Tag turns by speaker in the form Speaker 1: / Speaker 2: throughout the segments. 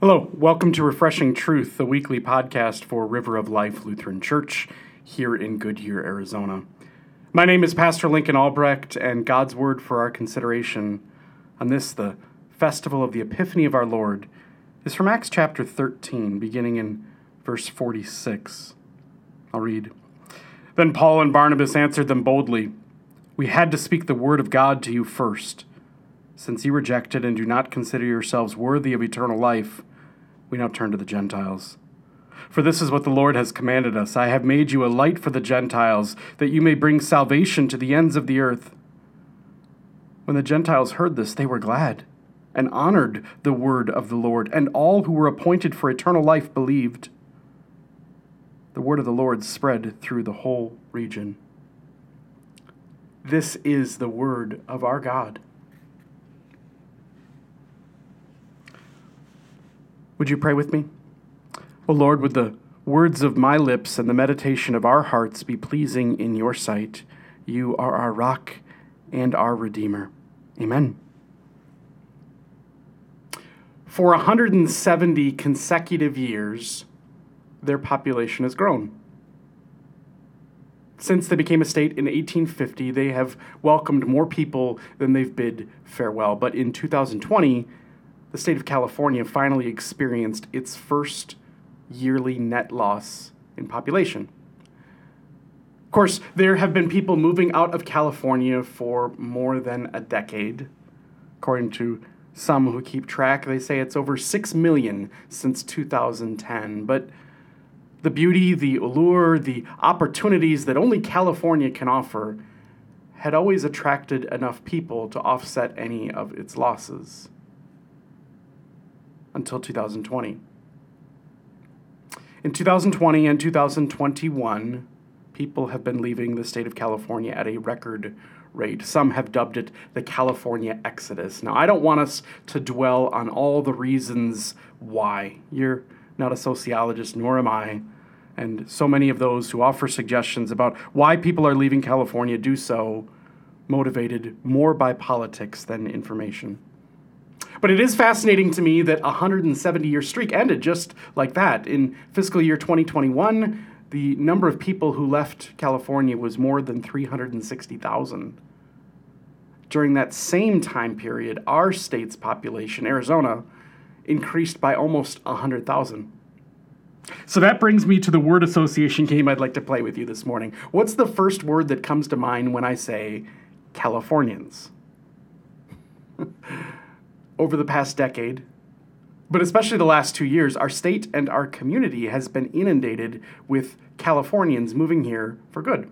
Speaker 1: Hello, welcome to Refreshing Truth, the weekly podcast for River of Life Lutheran Church here in Goodyear, Arizona. My name is Pastor Lincoln Albrecht, and God's word for our consideration on this, the festival of the Epiphany of our Lord, is from Acts chapter 13, beginning in verse 46. I'll read. Then Paul and Barnabas answered them boldly, "We had to speak the word of God to you first. Since you rejected and do not consider yourselves worthy of eternal life, we now turn to the Gentiles. For this is what the Lord has commanded us. I have made you a light for the Gentiles, that you may bring salvation to the ends of the earth." When the Gentiles heard this, they were glad and honored the word of the Lord, and all who were appointed for eternal life believed. The word of the Lord spread through the whole region. This is the word of our God. Would you pray with me? O Lord, would the words of my lips and the meditation of our hearts be pleasing in your sight. You are our rock and our Redeemer. Amen. For 170 consecutive years, their population has grown. Since they became a state in 1850, they have welcomed more people than they've bid farewell. But in 2020, the state of California finally experienced its first yearly net loss in population. Of course, there have been people moving out of California for more than a decade. According to some who keep track, they say it's over 6 million since 2010. But the beauty, the allure, the opportunities that only California can offer had always attracted enough people to offset any of its losses. Until 2020. In 2020 and 2021, people have been leaving the state of California at a record rate. Some have dubbed it the California Exodus. Now, I don't want us to dwell on all the reasons why. You're not a sociologist, nor am I. And so many of those who offer suggestions about why people are leaving California do so motivated more by politics than information. But it is fascinating to me that a 170-year streak ended just like that. In fiscal year 2021, the number of people who left California was more than 360,000. During that same time period, our state's population, Arizona, increased by almost 100,000. So that brings me to the word association game I'd like to play with you this morning. What's the first word that comes to mind when I say Californians? Over the past decade, but especially the last 2 years, our state and our community has been inundated with Californians moving here for good.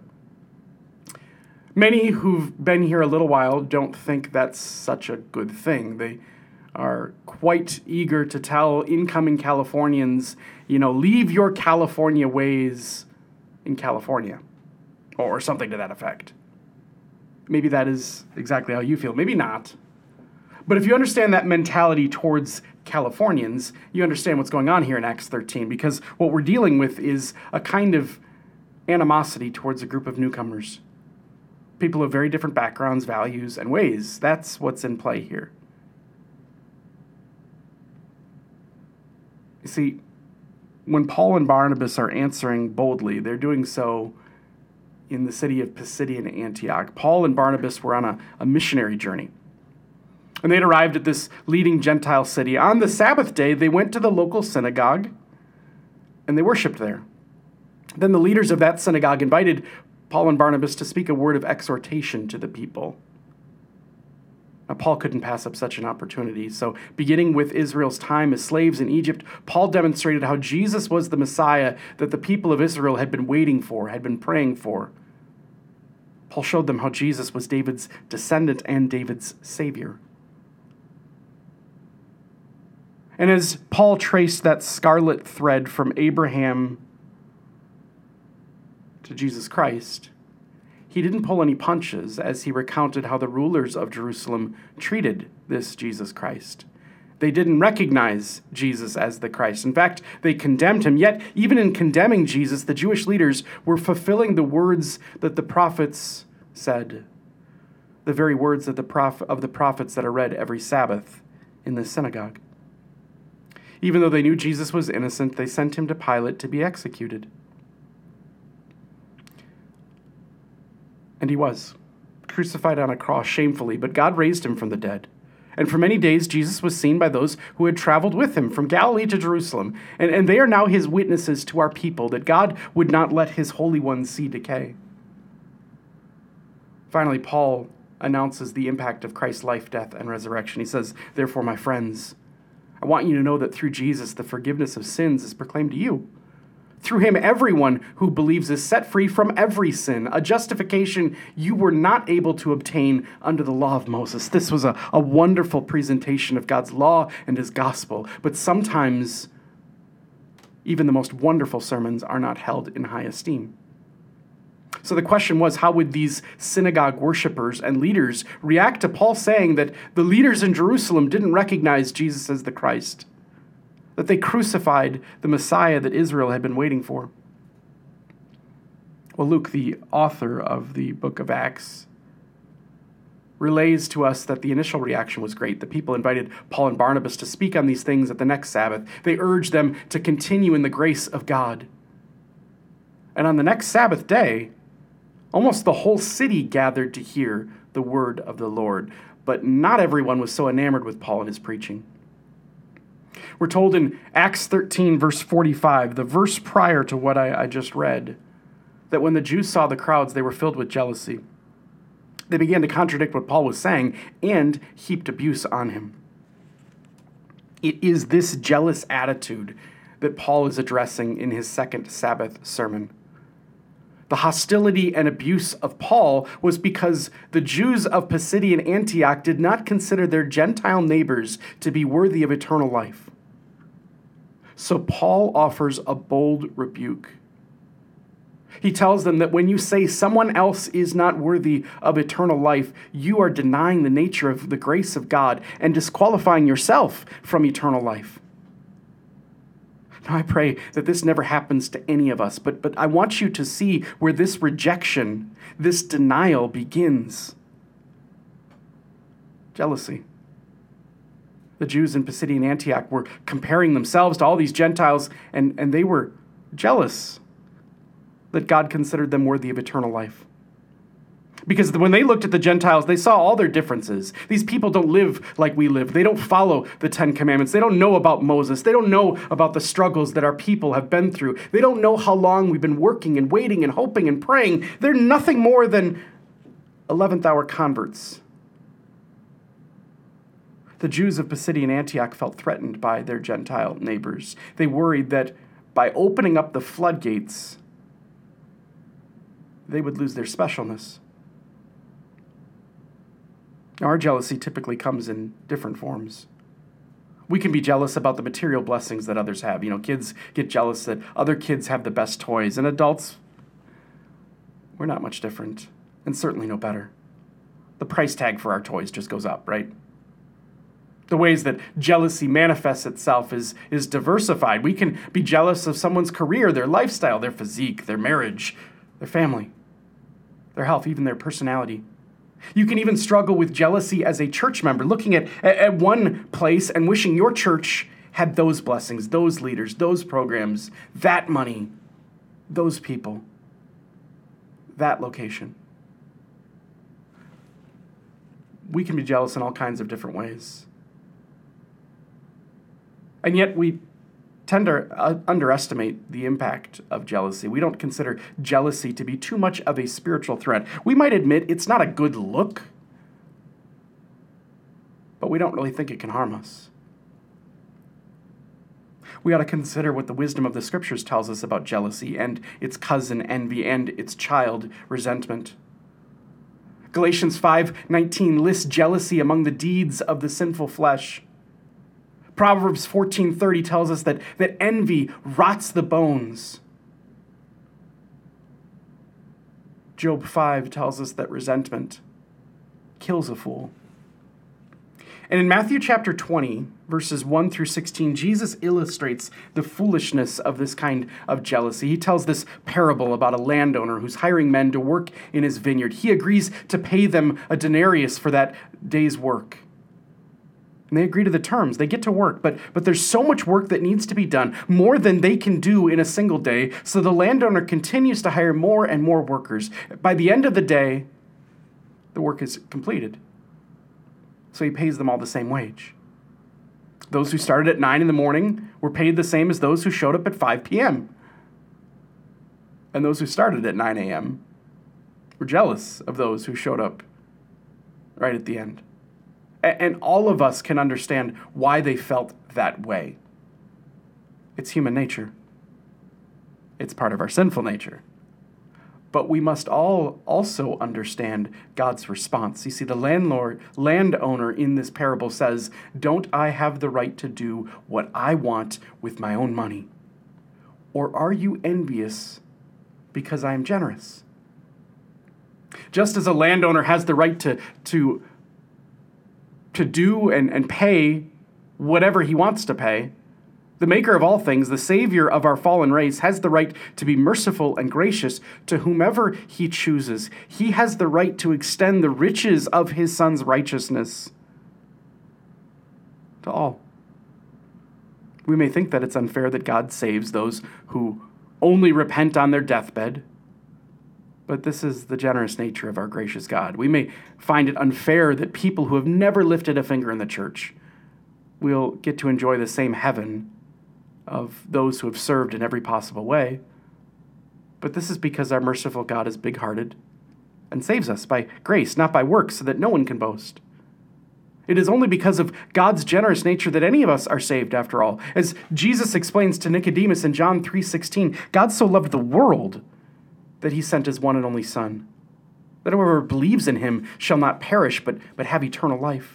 Speaker 1: Many who've been here a little while don't think that's such a good thing. They are quite eager to tell incoming Californians, leave your California ways in California, or something to that effect. Maybe that is exactly how you feel. Maybe not. But if you understand that mentality towards Californians, you understand what's going on here in Acts 13, because what we're dealing with is a kind of animosity towards a group of newcomers. People of very different backgrounds, values, and ways. That's what's in play here. You see, when Paul and Barnabas are answering boldly, they're doing so in the city of Pisidian Antioch. Paul and Barnabas were on a missionary journey. And they'd arrived at this leading Gentile city. On the Sabbath day, they went to the local synagogue, and they worshiped there. Then the leaders of that synagogue invited Paul and Barnabas to speak a word of exhortation to the people. Now, Paul couldn't pass up such an opportunity, so beginning with Israel's time as slaves in Egypt, Paul demonstrated how Jesus was the Messiah that the people of Israel had been waiting for, had been praying for. Paul showed them how Jesus was David's descendant and David's Savior. And as Paul traced that scarlet thread from Abraham to Jesus Christ, he didn't pull any punches as he recounted how the rulers of Jerusalem treated this Jesus Christ. They didn't recognize Jesus as the Christ. In fact, they condemned him. Yet, even in condemning Jesus, the Jewish leaders were fulfilling the words that the prophets said, the very words of the prophets that are read every Sabbath in the synagogue. Even though they knew Jesus was innocent, they sent him to Pilate to be executed. And he was crucified on a cross shamefully, but God raised him from the dead. And for many days, Jesus was seen by those who had traveled with him from Galilee to Jerusalem. And they are now his witnesses to our people, that God would not let his Holy One see decay. Finally, Paul announces the impact of Christ's life, death, and resurrection. He says, "Therefore, my friends, I want you to know that through Jesus, the forgiveness of sins is proclaimed to you. Through him, everyone who believes is set free from every sin, a justification you were not able to obtain under the law of Moses." This was a wonderful presentation of God's law and his gospel, but sometimes even the most wonderful sermons are not held in high esteem. So the question was, how would these synagogue worshipers and leaders react to Paul saying that the leaders in Jerusalem didn't recognize Jesus as the Christ, that they crucified the Messiah that Israel had been waiting for? Well, Luke, the author of the book of Acts, relays to us that the initial reaction was great. The people invited Paul and Barnabas to speak on these things at the next Sabbath. They urged them to continue in the grace of God. And on the next Sabbath day, almost the whole city gathered to hear the word of the Lord. But not everyone was so enamored with Paul and his preaching. We're told in Acts 13, verse 45, the verse prior to what I just read, that when the Jews saw the crowds, they were filled with jealousy. They began to contradict what Paul was saying and heaped abuse on him. It is this jealous attitude that Paul is addressing in his second Sabbath sermon. The hostility and abuse of Paul was because the Jews of Pisidian Antioch did not consider their Gentile neighbors to be worthy of eternal life. So Paul offers a bold rebuke. He tells them that when you say someone else is not worthy of eternal life, you are denying the nature of the grace of God and disqualifying yourself from eternal life. Now, I pray that this never happens to any of us, but I want you to see where this rejection, this denial begins. Jealousy. The Jews in Pisidian Antioch were comparing themselves to all these Gentiles, and they were jealous that God considered them worthy of eternal life. Because when they looked at the Gentiles, they saw all their differences. These people don't live like we live. They don't follow the Ten Commandments. They don't know about Moses. They don't know about the struggles that our people have been through. They don't know how long we've been working and waiting and hoping and praying. They're nothing more than 11th hour converts. The Jews of Pisidian Antioch felt threatened by their Gentile neighbors. They worried that by opening up the floodgates, they would lose their specialness. Now, our jealousy typically comes in different forms. We can be jealous about the material blessings that others have. Kids get jealous that other kids have the best toys, and adults, we're not much different, and certainly no better. The price tag for our toys just goes up, right? The ways that jealousy manifests itself is diversified. We can be jealous of someone's career, their lifestyle, their physique, their marriage, their family, their health, even their personality. You can even struggle with jealousy as a church member, looking at one place and wishing your church had those blessings, those leaders, those programs, that money, those people, that location. We can be jealous in all kinds of different ways. And yet we tend to underestimate the impact of jealousy. We don't consider jealousy to be too much of a spiritual threat. We might admit it's not a good look, but we don't really think it can harm us. We ought to consider what the wisdom of the Scriptures tells us about jealousy and its cousin envy and its child resentment. Galatians 5:19 lists jealousy among the deeds of the sinful flesh. Proverbs 14:30 tells us that envy rots the bones. Job 5 tells us that resentment kills a fool. And in Matthew chapter 20, verses 1 through 16, Jesus illustrates the foolishness of this kind of jealousy. He tells this parable about a landowner who's hiring men to work in his vineyard. He agrees to pay them a denarius for that day's work. And they agree to the terms. They get to work, but there's so much work that needs to be done, more than they can do in a single day, so the landowner continues to hire more and more workers. By the end of the day, the work is completed. So he pays them all the same wage. Those who started at 9 in the morning were paid the same as those who showed up at 5 p.m. And those who started at 9 a.m. were jealous of those who showed up right at the end. And all of us can understand why they felt that way. It's human nature. It's part of our sinful nature. But we must all also understand God's response. You see, the landowner in this parable says, "Don't I have the right to do what I want with my own money? Or are you envious because I am generous?" Just as a landowner has the right to do and pay whatever he wants to pay, the maker of all things, the savior of our fallen race, has the right to be merciful and gracious to whomever he chooses. He has the right to extend the riches of his son's righteousness to all. We may think that it's unfair that God saves those who only repent on their deathbed, but this is the generous nature of our gracious God. We may find it unfair that people who have never lifted a finger in the church will get to enjoy the same heaven of those who have served in every possible way. But this is because our merciful God is big-hearted and saves us by grace, not by works, so that no one can boast. It is only because of God's generous nature that any of us are saved, after all. As Jesus explains to Nicodemus in John 3:16, God so loved the world that he sent his one and only Son, that whoever believes in him shall not perish, but have eternal life.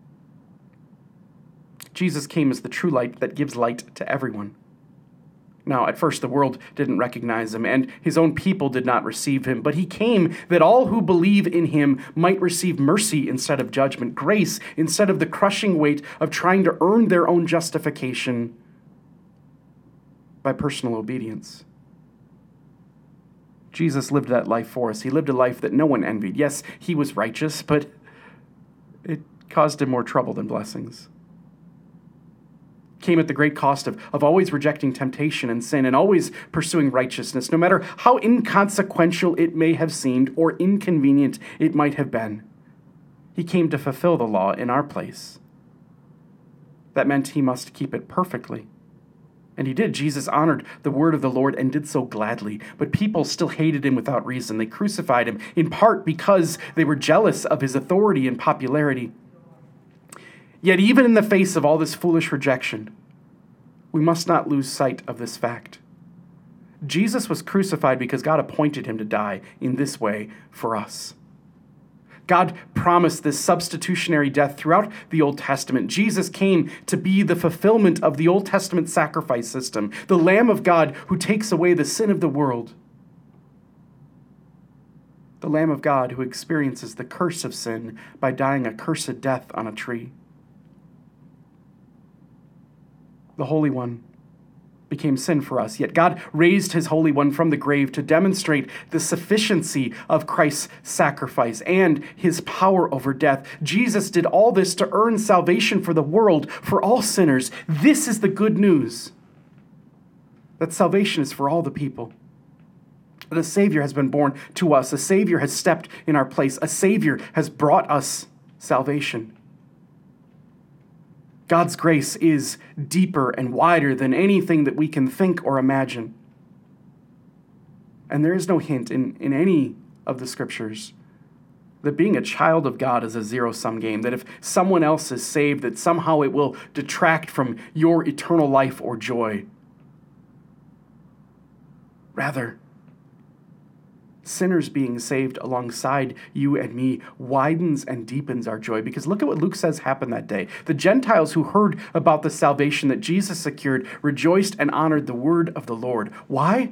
Speaker 1: Jesus came as the true light that gives light to everyone. Now, at first, the world didn't recognize him, and his own people did not receive him, but he came that all who believe in him might receive mercy instead of judgment, grace instead of the crushing weight of trying to earn their own justification by personal obedience. Jesus lived that life for us. He lived a life that no one envied. Yes, he was righteous, but it caused him more trouble than blessings. Came at the great cost of always rejecting temptation and sin and always pursuing righteousness, no matter how inconsequential it may have seemed or inconvenient it might have been. He came to fulfill the law in our place. That meant he must keep it perfectly. And he did. Jesus honored the word of the Lord and did so gladly. But people still hated him without reason. They crucified him, in part because they were jealous of his authority and popularity. Yet even in the face of all this foolish rejection, we must not lose sight of this fact. Jesus was crucified because God appointed him to die in this way for us. God promised this substitutionary death throughout the Old Testament. Jesus came to be the fulfillment of the Old Testament sacrifice system, the Lamb of God who takes away the sin of the world. The Lamb of God who experiences the curse of sin by dying a cursed death on a tree. The Holy One became sin for us, yet God raised his Holy One from the grave to demonstrate the sufficiency of Christ's sacrifice and his power over death. Jesus did all this to earn salvation for the world, for all sinners. This is the good news, that salvation is for all the people. That a Savior has been born to us. A Savior has stepped in our place. A Savior has brought us salvation. God's grace is deeper and wider than anything that we can think or imagine. And there is no hint in any of the scriptures that being a child of God is a zero-sum game, that if someone else is saved, that somehow it will detract from your eternal life or joy. Rather, sinners being saved alongside you and me widens and deepens our joy. Because look at what Luke says happened that day. The Gentiles who heard about the salvation that Jesus secured rejoiced and honored the word of the Lord. Why?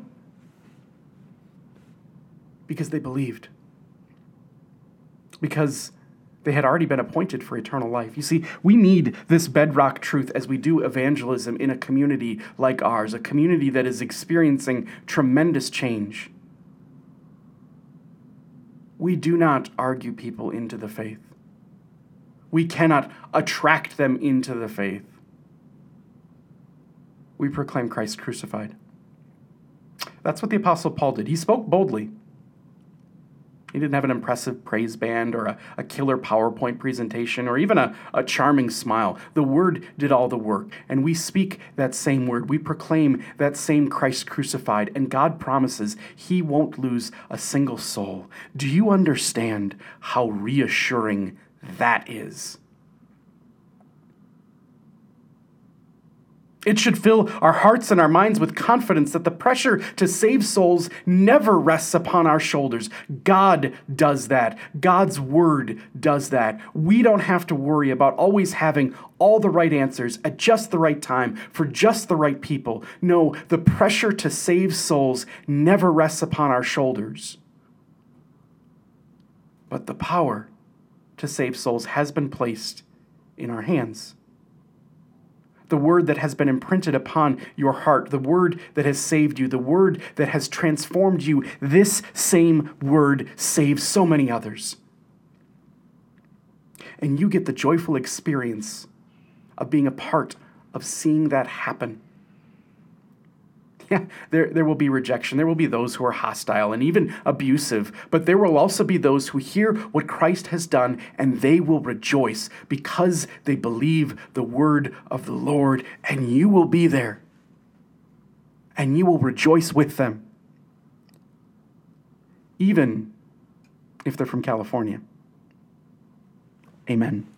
Speaker 1: Because they believed. Because they had already been appointed for eternal life. You see, we need this bedrock truth as we do evangelism in a community like ours, a community that is experiencing tremendous change. We do not argue people into the faith. We cannot attract them into the faith. We proclaim Christ crucified. That's what the Apostle Paul did. He spoke boldly. He didn't have an impressive praise band or a killer PowerPoint presentation or even a charming smile. The Word did all the work, and we speak that same Word. We proclaim that same Christ crucified, and God promises He won't lose a single soul. Do you understand how reassuring that is? It should fill our hearts and our minds with confidence that the pressure to save souls never rests upon our shoulders. God does that. God's Word does that. We don't have to worry about always having all the right answers at just the right time for just the right people. No, the pressure to save souls never rests upon our shoulders. But the power to save souls has been placed in our hands. The Word that has been imprinted upon your heart, the Word that has saved you, the Word that has transformed you, this same Word saves so many others. And you get the joyful experience of being a part of seeing that happen. Yeah, there will be rejection. There will be those who are hostile and even abusive, but there will also be those who hear what Christ has done and they will rejoice because they believe the word of the Lord, and you will be there and you will rejoice with them, even if they're from California. Amen.